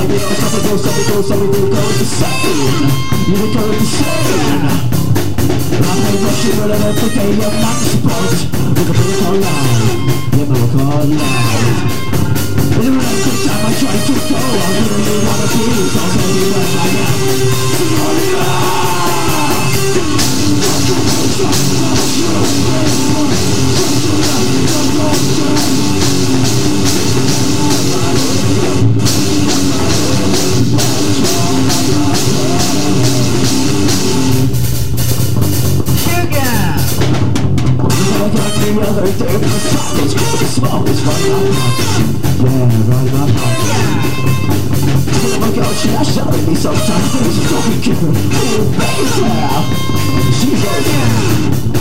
baby, oh, something goes insane. You will go insane. I'm not rushing, but every day I'm not supposed. We can put it all out. Yeah, but we're all out. And every time I try to go, I really wanna be. I'll tell you what I am. The other day the sun is cold, the smoke is right my pocket. Yeah, right my pocket. Oh my God, she has shouted me sometimes. There's a talking killer. Oh baby, she's right there.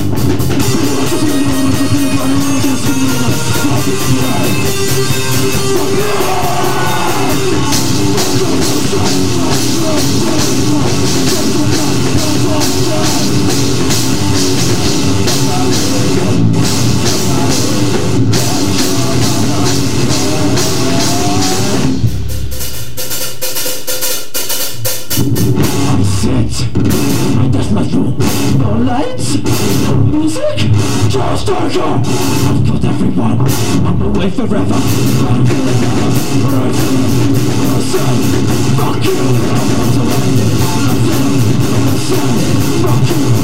That's my room. No lights, no music, just darker. I've got everyone on my way forever. I'm feeling fuck you. I'm not fuck you.